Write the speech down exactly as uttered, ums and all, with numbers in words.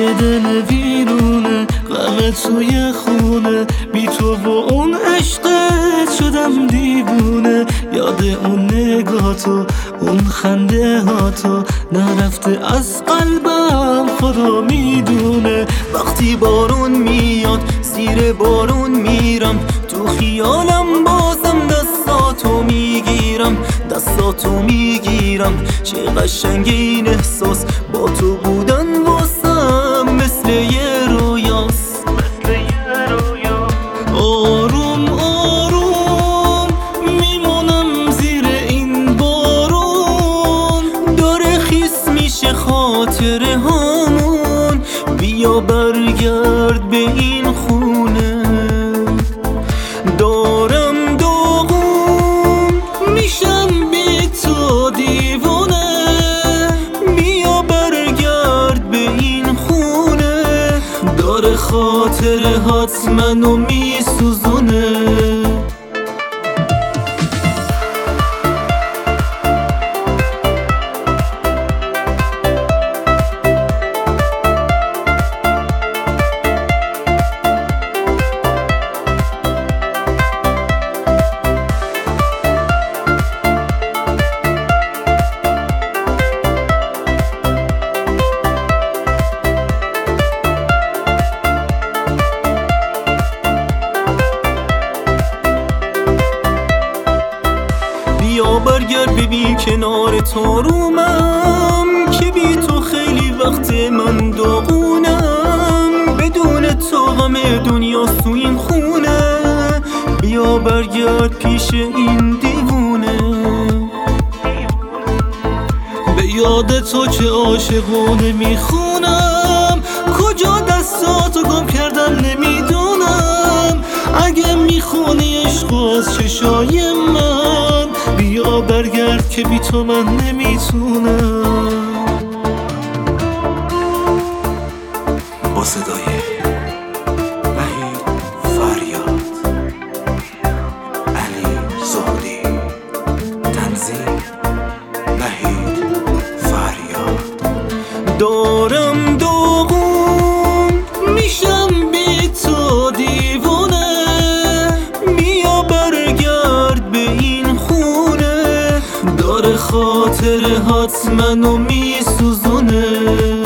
دل ویرونه، غم توی خونه، بی تو و اون عشقت شدم دیوونه. یاد اون نگاه تو، اون خنده ها تو نرفته از قلبم، خدا میدونه. وقتی بارون میاد زیر بارون میرم، تو خیالم بازم دستاتو میگیرم، دستاتو میگیرم. چه قشنگ این احساس با تو بودن واسم، مثل یه رویاست، مثل یه رویا. آروم آروم میمونم زیر این بارون، داره خیس میشه خاطره هامون. بیا برگرد به این خونه، دارم داغون میشم بی تو دیوونه. بیا برگرد به این خونه، داره خاطره هات منو میسوزونه. بیا برگرد ببین کنار تارومم، که بی تو خیلی وقت من داغونم. بدون تو غم دنیا تو این خونه، بیا برگرد پیش این دیوونه. به یاد تو که عاشقونه میخونم، کجا دستاتو گم کردم نمیدونم. اگه میخونی عشقو از چشای من، بیا برگرد که بی تو من نمیتونم. با صدای وحید فریاد، علی زهدی، تنظیم وحید فریاد. دارم داغون میشم بی تو دیوونه. بیا برگرد به این خونه، داره خاطره هات منو میسوزونه.